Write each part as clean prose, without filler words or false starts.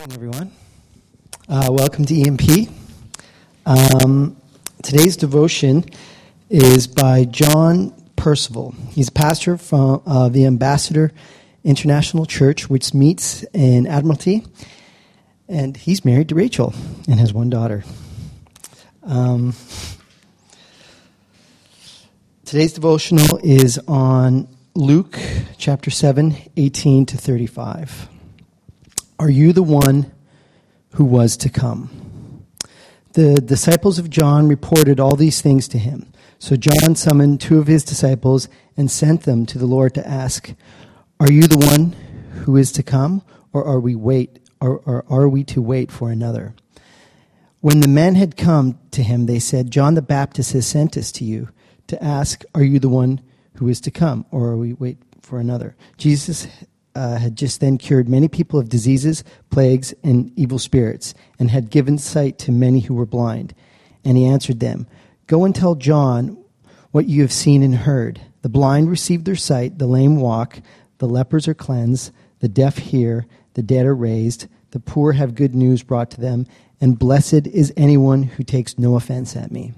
Morning, everyone. Welcome to EMP. Today's devotion is by John Percival. He's a pastor from the Ambassador International Church, which meets in Admiralty, and he's married to Rachel and has one daughter. Today's devotional is on Luke chapter 7, 18 to 35. Are you the one who was to come? The disciples of John reported all these things to him. So John summoned two of his disciples and sent them to the Lord to ask, are you the one who is to come, or are we to wait for another? When the men had come to him, they said, John the Baptist has sent us to you to ask, are you the one who is to come, or are we wait for another? Jesus had just then cured many people of diseases, plagues, and evil spirits, and had given sight to many who were blind. And he answered them, go and tell John what you have seen and heard. The blind receive their sight, the lame walk, the lepers are cleansed, the deaf hear, the dead are raised, the poor have good news brought to them, and blessed is anyone who takes no offense at me.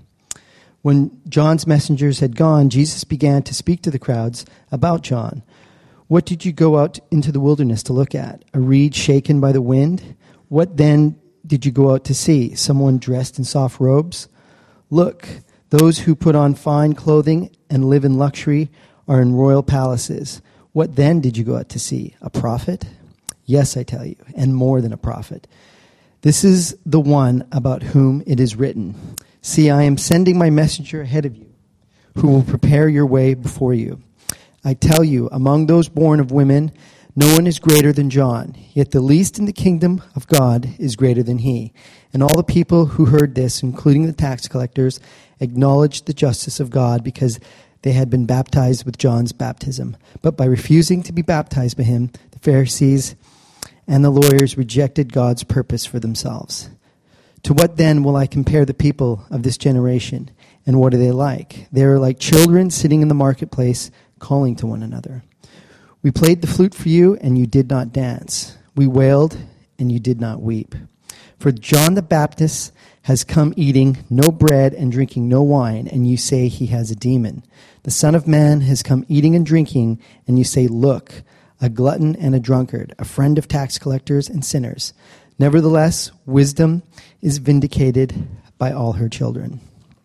When John's messengers had gone, Jesus began to speak to the crowds about John. What did you go out into the wilderness to look at? A reed shaken by the wind? What then did you go out to see? Someone dressed in soft robes? Look, those who put on fine clothing and live in luxury are in royal palaces. What then did you go out to see? A prophet? Yes, I tell you, and more than a prophet. This is the one about whom it is written, see, I am sending my messenger ahead of you, who will prepare your way before you. I tell you, among those born of women, no one is greater than John, yet the least in the kingdom of God is greater than he. And all the people who heard this, including the tax collectors, acknowledged the justice of God because they had been baptized with John's baptism. But by refusing to be baptized by him, the Pharisees and the lawyers rejected God's purpose for themselves. To what then will I compare the people of this generation? And what are they like? They are like children sitting in the marketplace, calling to one another. We played the flute for you, and you did not dance. We wailed, and you did not weep. For John the Baptist has come eating no bread and drinking no wine, and you say he has a demon. The Son of Man has come eating and drinking, and you say, look, a glutton and a drunkard, a friend of tax collectors and sinners. Nevertheless, wisdom is vindicated by all her children.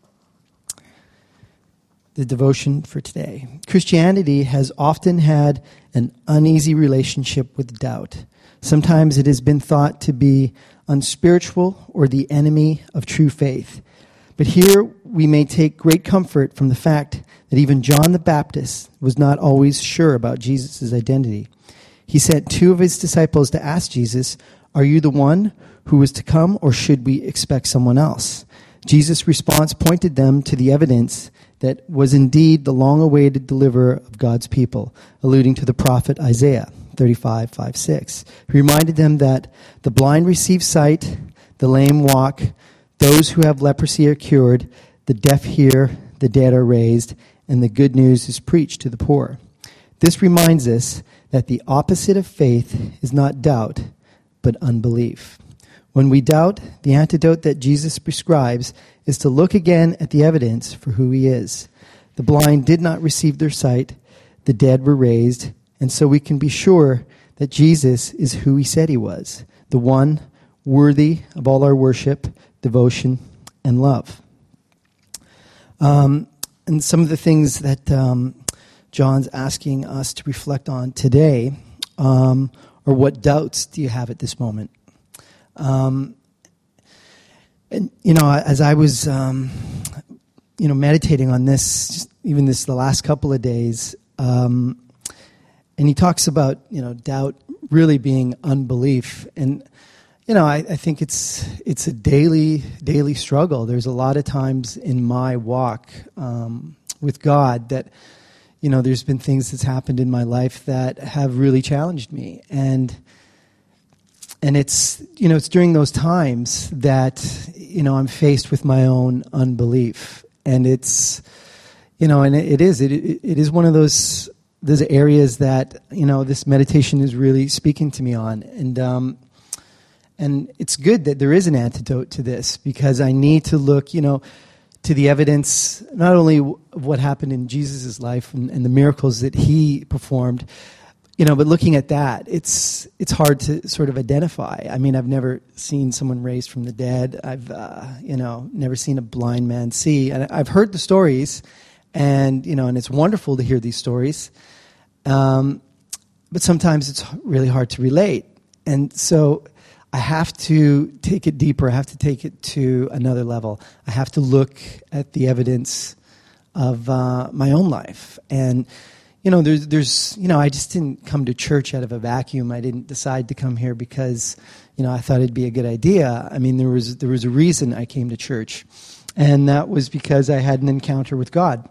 The devotion for today. Christianity has often had an uneasy relationship with doubt. Sometimes it has been thought to be unspiritual or the enemy of true faith. But here we may take great comfort from the fact that even John the Baptist was not always sure about Jesus' identity. He sent two of his disciples to ask Jesus, are you the one who is to come, or should we expect someone else? Jesus' response pointed them to the evidence that was indeed the long-awaited deliverer of God's people, alluding to the prophet Isaiah 35:5-6. He reminded them that the blind receive sight, the lame walk, those who have leprosy are cured, the deaf hear, the dead are raised, and the good news is preached to the poor. This reminds us that the opposite of faith is not doubt, but unbelief. When we doubt, the antidote that Jesus prescribes is to look again at the evidence for who he is. The blind did not receive their sight, the dead were raised, and so we can be sure that Jesus is who he said he was, the one worthy of all our worship, devotion, and love. And some of the things that John's asking us to reflect on today are what doubts do you have at this moment? And, as I was, meditating on this, just even the last couple of days, and he talks about, doubt really being unbelief. And, I think it's a daily struggle. There's a lot of times in my walk with God that, there's been things that's happened in my life that have really challenged me. And it's, it's during those times that, I'm faced with my own unbelief. And it's, and it is one of those areas that, this meditation is really speaking to me on. And And it's good that there is an antidote to this, because I need to look, to the evidence, not only of what happened in Jesus' life and the miracles that he performed, but looking at that, it's hard to sort of identify. I mean, I've never seen someone raised from the dead. I've, never seen a blind man see. And I've heard the stories, and it's wonderful to hear these stories. But sometimes it's really hard to relate. And so I have to take it deeper. I have to take it to another level. I have to look at the evidence of my own life. And, there's I just didn't come to church out of a vacuum. I didn't decide to come here because, I thought it'd be a good idea. I mean, there was a reason I came to church. And that was because I had an encounter with God,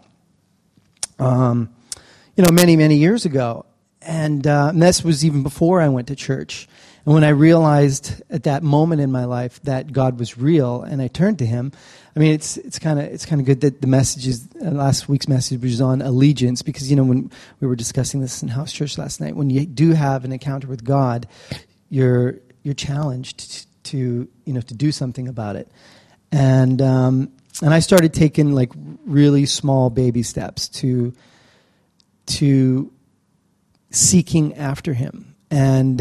many, many years ago. And this was even before I went to church. And when I realized at that moment in my life that God was real, and I turned to Him, I mean, it's kind of good that the messages, last week's message was on allegiance, because when we were discussing this in house church last night, when you do have an encounter with God, you're challenged to do something about it, and I started taking like really small baby steps to seeking after Him, and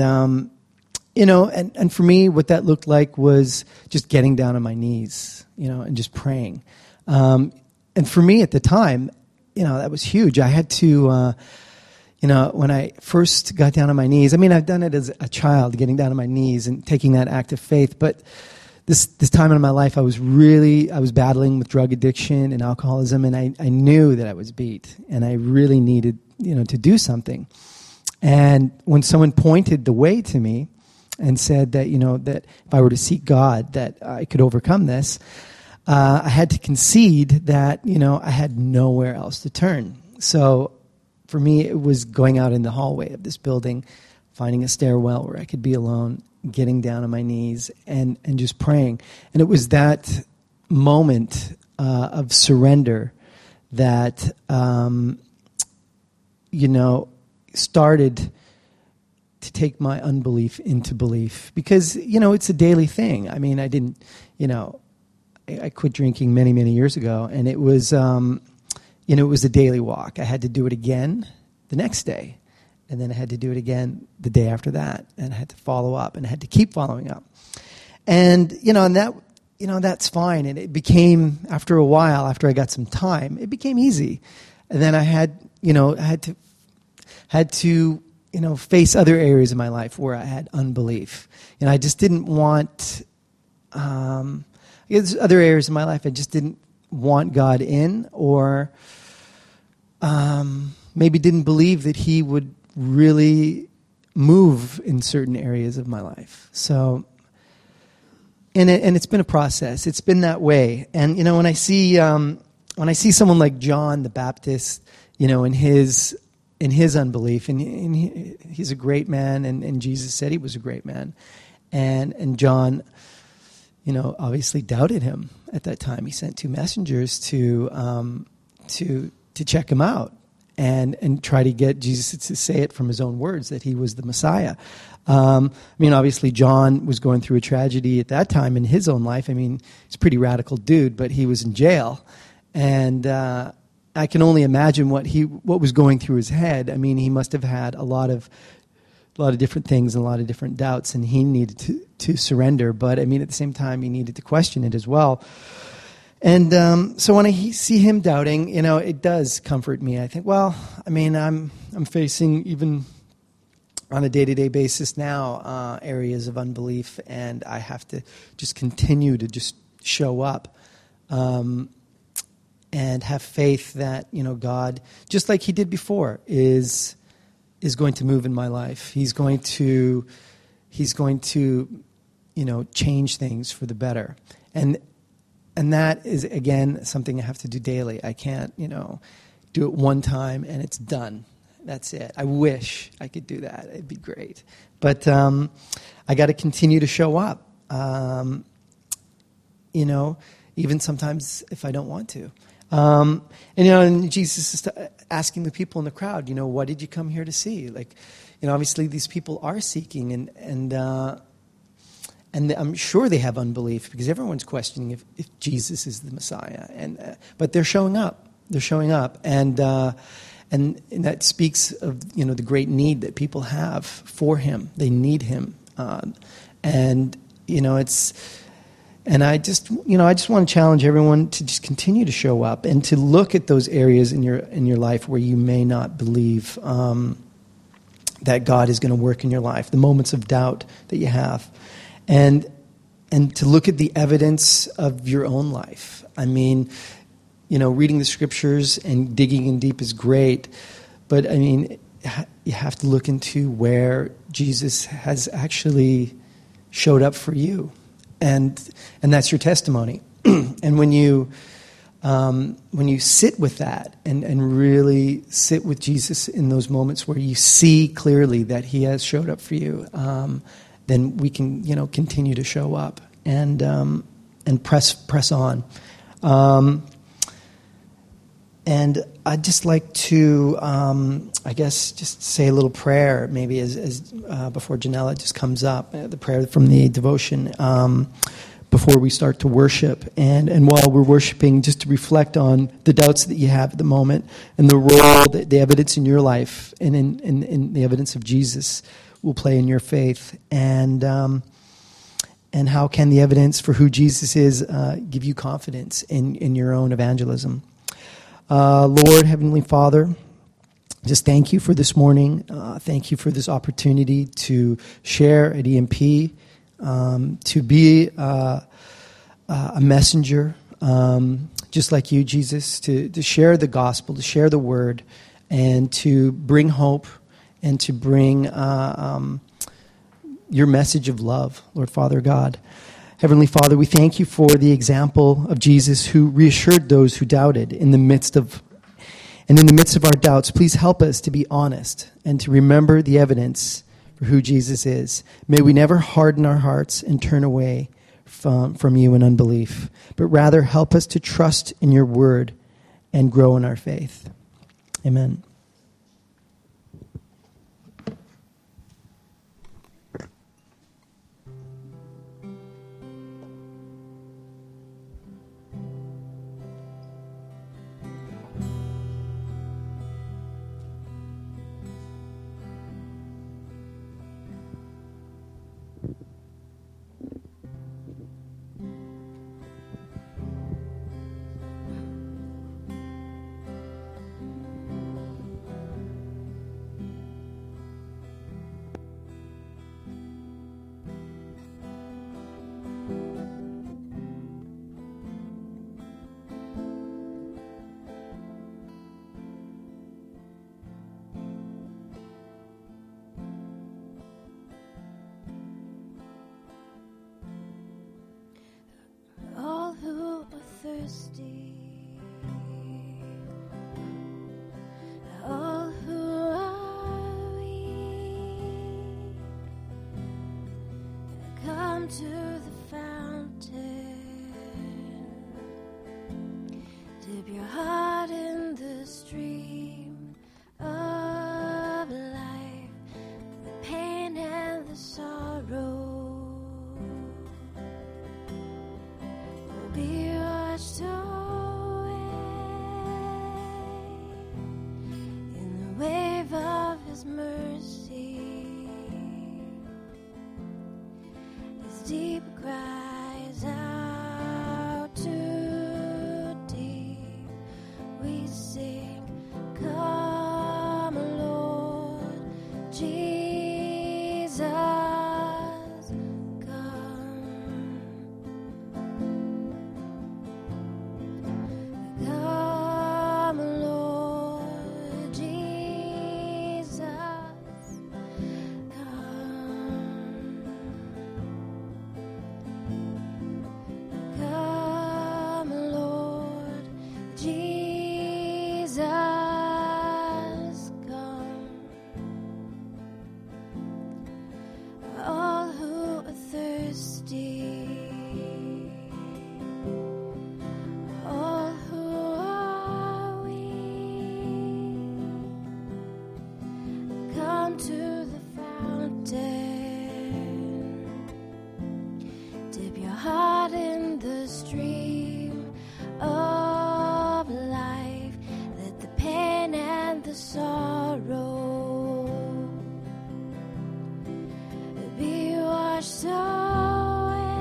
for me, what that looked like was just getting down on my knees, and just praying. And for me at the time, that was huge. I had to, when I first got down on my knees, I mean, I've done it as a child, getting down on my knees and taking that act of faith. But this time in my life, I was battling with drug addiction and alcoholism, and I knew that I was beat, and I really needed, to do something. And when someone pointed the way to me, and said that, that if I were to seek God, that I could overcome this, I had to concede that, I had nowhere else to turn. So for me, it was going out in the hallway of this building, finding a stairwell where I could be alone, getting down on my knees, and just praying. And it was that moment of surrender that, started to take my unbelief into belief, because it's a daily thing. I mean, I didn't, I quit drinking many, many years ago, and it was it was a daily walk. I had to do it again the next day, and then I had to do it again the day after that, and I had to follow up, and I had to keep following up, and and that that's fine. And it became, after a while, after I got some time, it became easy, and then I had to face other areas of my life where I had unbelief. And I just didn't want, there's other areas of my life I just didn't want God in, or maybe didn't believe that He would really move in certain areas of my life. So, and it's been a process. It's been that way. And, when I see someone like John the Baptist, in his unbelief, and he's a great man, and Jesus said he was a great man, and John, obviously doubted him at that time. He sent 2 messengers to check him out and try to get Jesus to say it from his own words that he was the Messiah. Obviously John was going through a tragedy at that time in his own life. I mean, he's a pretty radical dude, but he was in jail, and I can only imagine what was going through his head. I mean, he must have had a lot of different things and a lot of different doubts, and he needed to surrender. But I mean, at the same time, he needed to question it as well. And so when I see him doubting, it does comfort me. I think, well, I mean, I'm facing, even on a day-to-day basis now, areas of unbelief, and I have to just continue to just show up. And have faith that, God, just like He did before, is going to move in my life. He's going to change things for the better. And that is, again, something I have to do daily. I can't, do it one time and it's done. That's it. I wish I could do that. It'd be great. But I got to continue to show up, even sometimes if I don't want to. And Jesus is asking the people in the crowd, what did you come here to see? Like, obviously these people are seeking, and And I'm sure they have unbelief because everyone's questioning if Jesus is the Messiah. But they're showing up. They're showing up. And that speaks of, the great need that people have for him. They need him. And I just want to challenge everyone to just continue to show up and to look at those areas in your life where you may not believe that God is going to work in your life, the moments of doubt that you have. And to look at the evidence of your own life. I mean, reading the scriptures and digging in deep is great, but I mean, you have to look into where Jesus has actually showed up for you, and that's your testimony. And when you sit with that and really sit with Jesus in those moments where you see clearly that he has showed up for you, then we can, continue to show up and press on. And I'd just like to, just say a little prayer, maybe as before Janella just comes up, the prayer from the devotion, before we start to worship. And while we're worshiping, just to reflect on the doubts that you have at the moment and the role that the evidence in your life and in the evidence of Jesus will play in your faith, and how can the evidence for who Jesus is give you confidence in your own evangelism. Lord, Heavenly Father, just thank you for this morning. Thank you for this opportunity to share at EMP, to be a messenger, just like you, Jesus, to share the gospel, to share the word, and to bring hope and to bring your message of love, Lord Father God. Heavenly Father, we thank you for the example of Jesus who reassured those who doubted in the midst of our doubts. Please help us to be honest and to remember the evidence for who Jesus is. May we never harden our hearts and turn away from you in unbelief, but rather help us to trust in your word and grow in our faith. Amen. All who are thirsty, all who are weak, come to the fountain, dip your heart in the stream of life, the pain and the sorrow be washed away in the wave of his mercy. His deep cries out to deep. We sing, come, Lord Jesus. Come, Lord Jesus, come. sorrow be washed away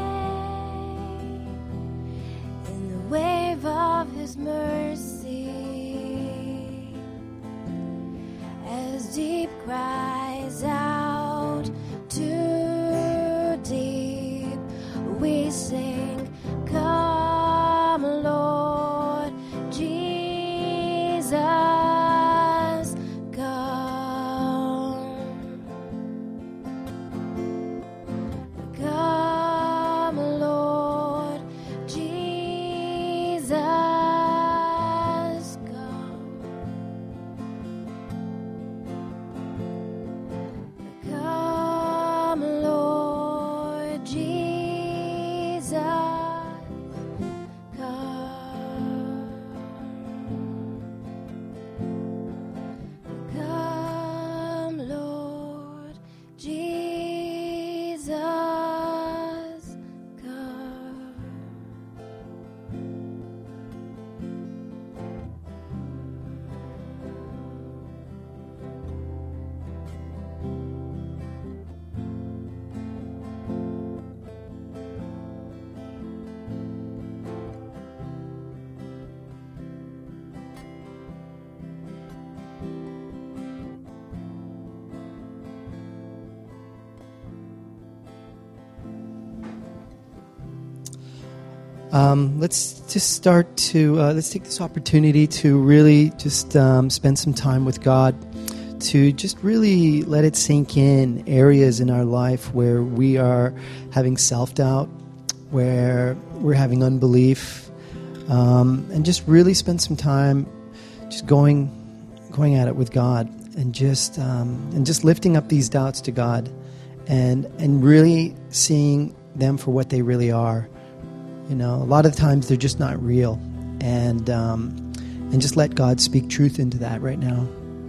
in the wave of His mercy as deep cries out to deep. We sing, "Come, Lord Jesus, come. Come, Lord Jesus, come. Come, Lord Jesus, come, Lord Jesus, come. Let's just start to, let's take this opportunity to really just spend some time with God, to just really let it sink in areas in our life where we are having self-doubt, where we're having unbelief, and just really spend some time just going at it with God, and just lifting up these doubts to God, and really seeing them for what they really are. You know, a lot of times they're just not real, and just let God speak truth into that right now.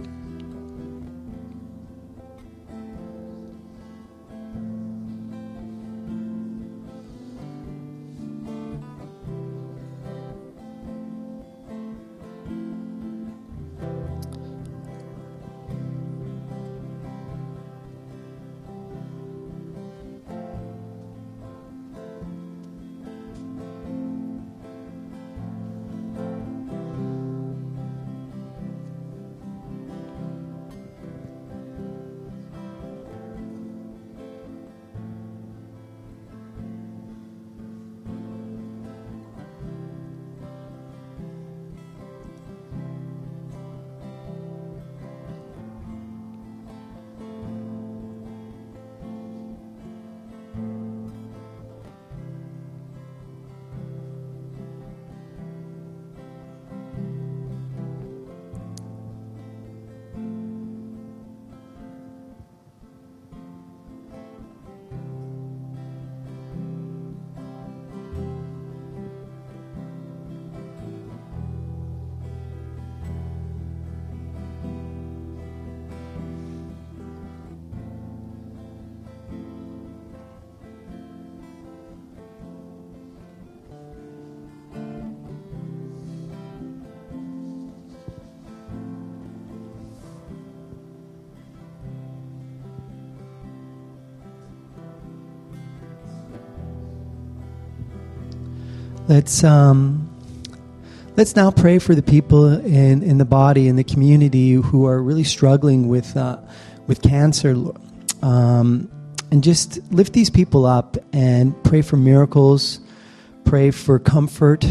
Let's now pray for the people in the body, in the community, who are really struggling with cancer, and just lift these people up and pray for miracles, pray for comfort.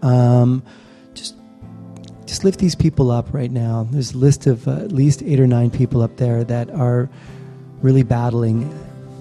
Just lift these people up right now. There's a list of at least 8 or 9 people up there that are really battling.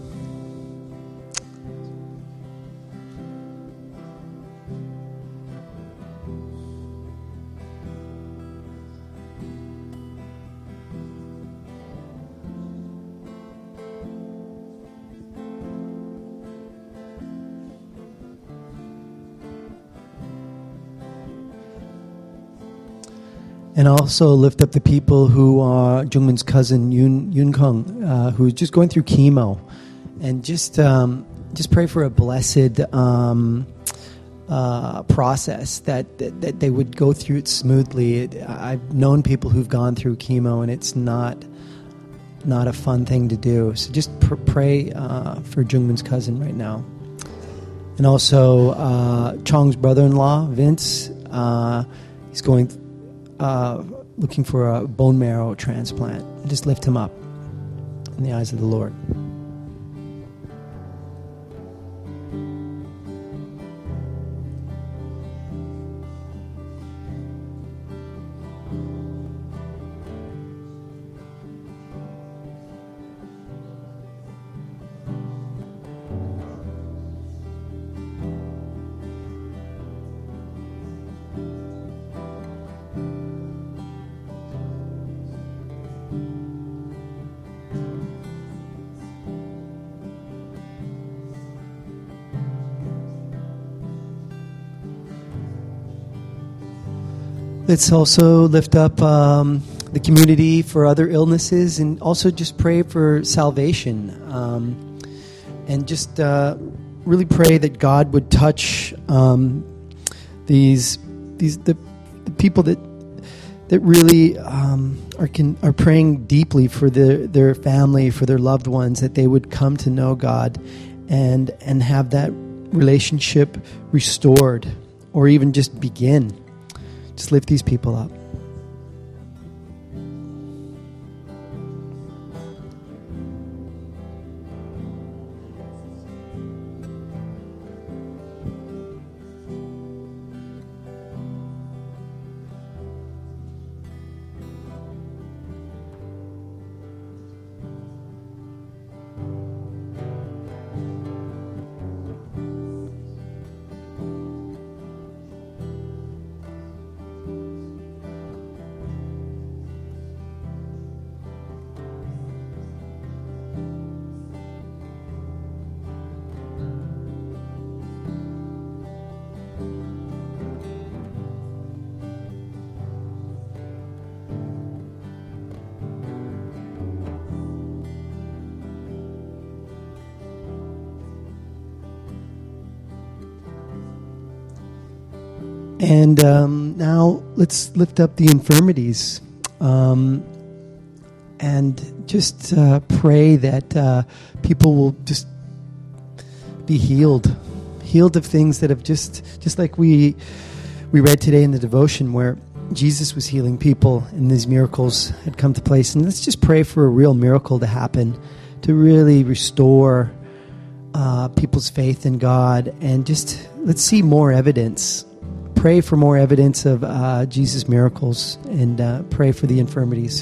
And also lift up the people who are Jungmin's cousin Yun Kung, who's just going through chemo, and just pray for a blessed process, that they would go through it smoothly. I've known people who've gone through chemo, and it's not a fun thing to do. So just pray for Jungman's cousin right now. And also Chong's brother-in-law, Vince, he's going looking for a bone marrow transplant. Just lift him up in the eyes of the Lord. Let's also lift up the community for other illnesses, and also just pray for salvation, and just really pray that God would touch the people that really are praying deeply for their family, for their loved ones, that they would come to know God and have that relationship restored, or even just begin. Just lift these people up. And now let's lift up the infirmities, and just pray that people will just be healed of things that have just like we read today in the devotion, where Jesus was healing people and these miracles had come to place. And let's just pray for a real miracle to happen, to really restore people's faith in God, and just let's see more evidence. Pray for more evidence of Jesus' miracles, and pray for the infirmities.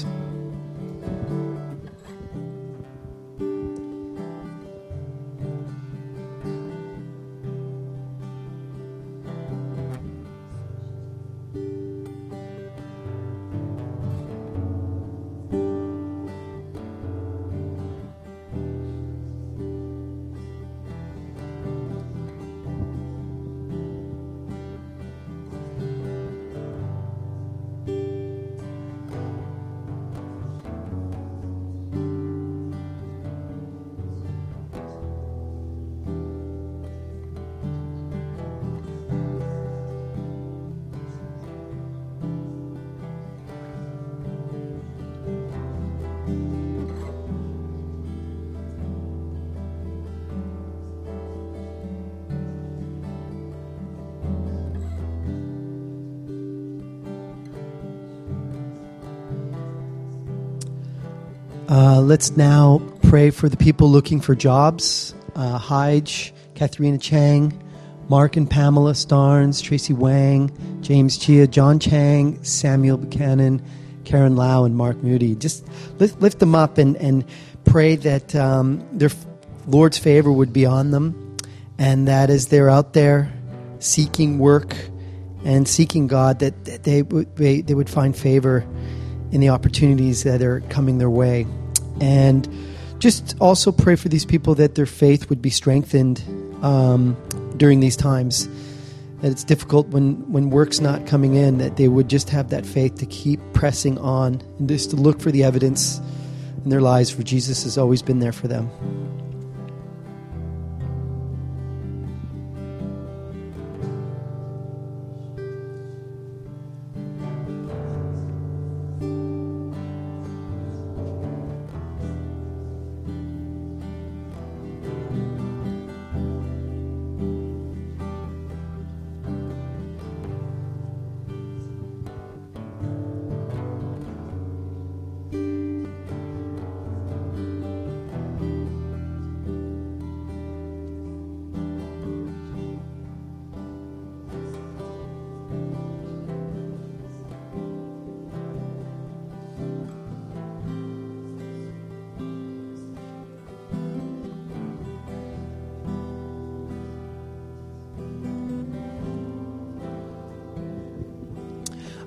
Let's now pray for the people looking for jobs. Hige, Katharina Chang, Mark and Pamela Starnes, Tracy Wang, James Chia, John Chang, Samuel Buchanan, Karen Lau, and Mark Moody. Just lift them up and pray that their Lord's favor would be on them, and that as they're out there seeking work and seeking God, that they would find favor in the opportunities that are coming their way. And just also pray for these people that their faith would be strengthened during these times. That it's difficult when work's not coming in, that they would just have that faith to keep pressing on and just to look for the evidence in their lives, for Jesus has always been there for them.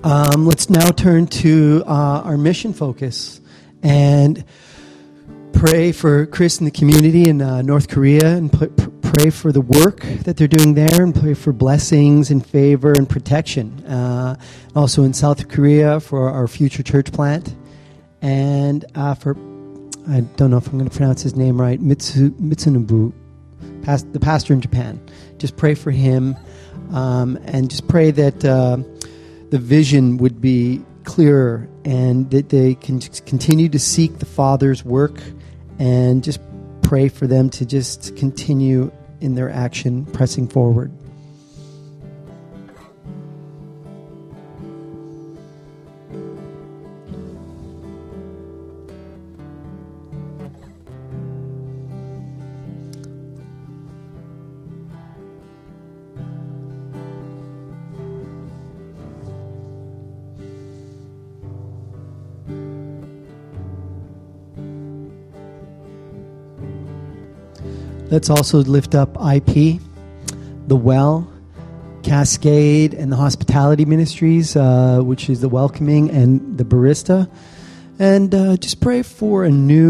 Let's now turn to our mission focus and pray for Chris and the community in North Korea, and pray for the work that they're doing there, and pray for blessings and favor and protection. Also in South Korea for our future church plant, and for, I don't know if I'm going to pronounce his name right, Mitsunobu, the pastor in Japan. Just pray for him, and just pray that the vision would be clearer, and that they can just continue to seek the Father's work, and just pray for them to just continue in their action, pressing forward. Let's also lift up IP, the Well, Cascade, and the Hospitality Ministries, which is the Welcoming and the Barista. And just pray for a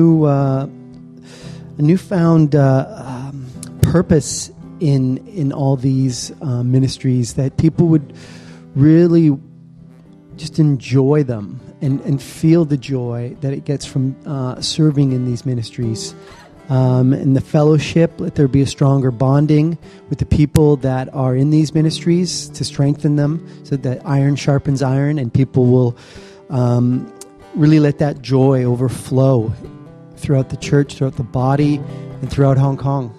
newfound purpose in all these ministries, that people would really just enjoy them and feel the joy that it gets from serving in these ministries. And the fellowship, let there be a stronger bonding with the people that are in these ministries to strengthen them, so that iron sharpens iron, and people will really let that joy overflow throughout the church, throughout the body, and throughout Hong Kong.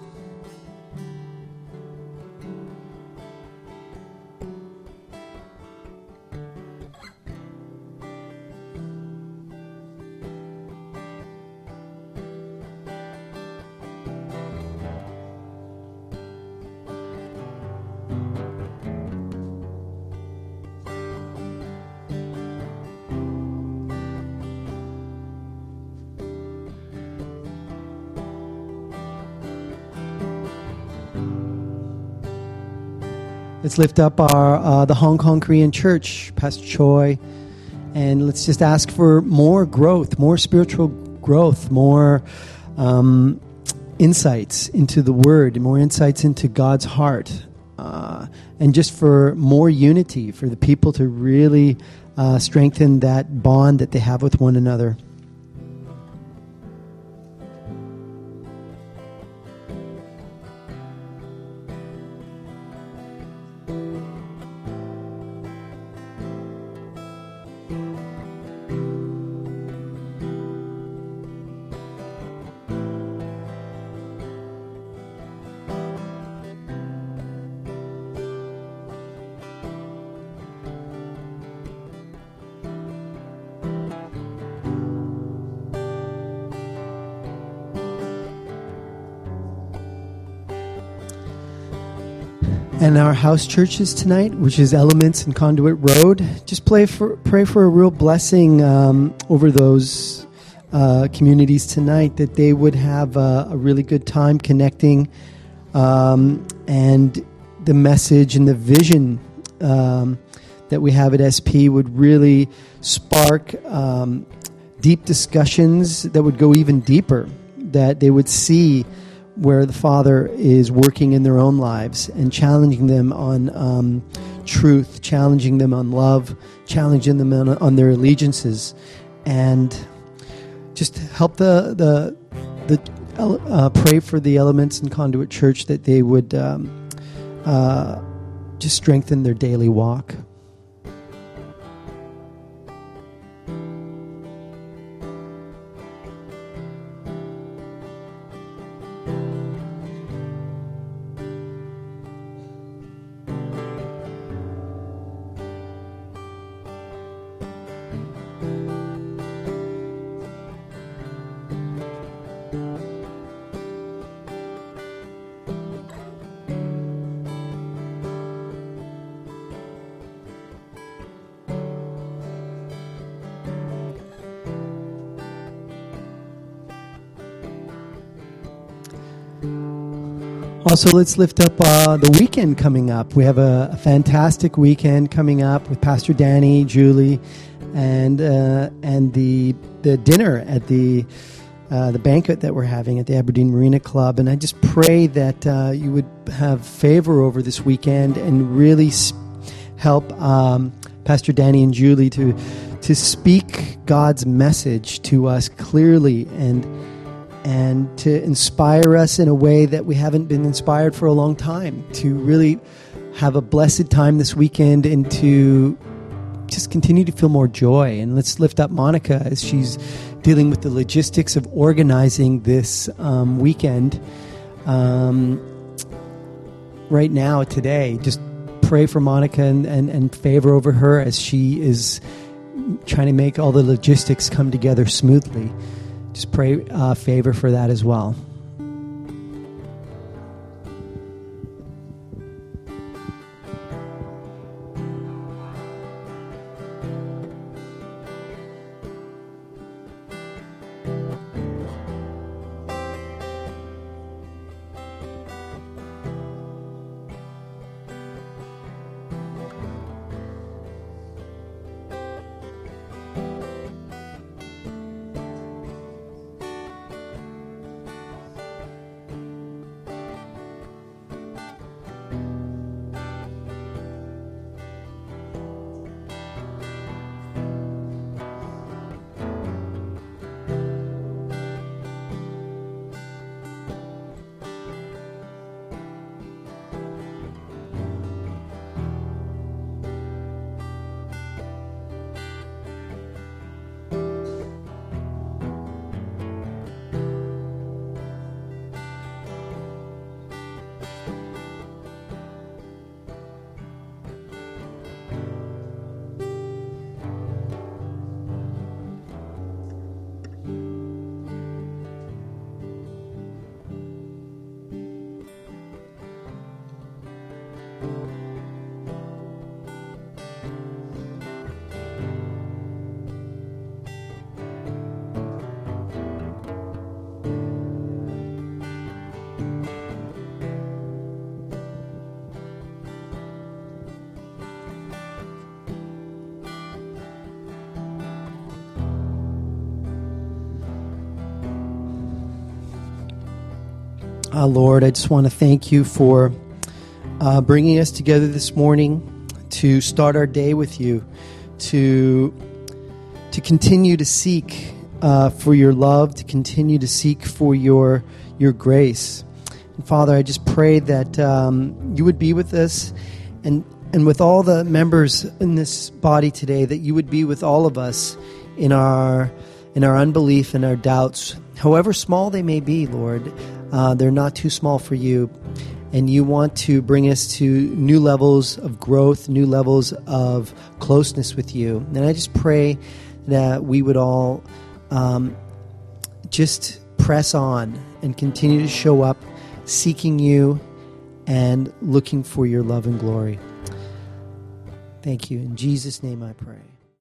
Let's lift up our the Hong Kong Korean Church, Pastor Choi, and let's just ask for more growth, more spiritual growth, more insights into the Word, more insights into God's heart, and just for more unity, for the people to really strengthen that bond that they have with one another. And our house churches tonight, which is Elements and Conduit Road, just pray for a real blessing over those communities tonight, that they would have a really good time connecting, and the message and the vision that we have at SP would really spark deep discussions that would go even deeper, that they would see where the Father is working in their own lives and challenging them on truth, challenging them on love, challenging them on their allegiances, and just help the pray for the Elements and Conduit Church, that they would just strengthen their daily walk. Also, let's lift up the weekend coming up. We have a fantastic weekend coming up with Pastor Danny, Julie, and the dinner at the banquet that we're having at the Aberdeen Marina Club. And I just pray that you would have favor over this weekend and really help Pastor Danny and Julie to speak God's message to us clearly and to inspire us in a way that we haven't been inspired for a long time, to really have a blessed time this weekend and to just continue to feel more joy. And let's lift up Monica as she's dealing with the logistics of organizing this weekend right now, today. Just pray for Monica and favor over her as she is trying to make all the logistics come together smoothly. Just pray favor for that as well. Lord, I just want to thank you for bringing us together this morning to start our day with you, to continue to seek for your love, to continue to seek for your grace. And Father, I just pray that you would be with us and with all the members in this body today, that you would be with all of us in our unbelief and our doubts, however small they may be, Lord. They're not too small for you, and you want to bring us to new levels of growth, new levels of closeness with you. And I just pray that we would all just press on and continue to show up, seeking you and looking for your love and glory. Thank you. In Jesus' name I pray.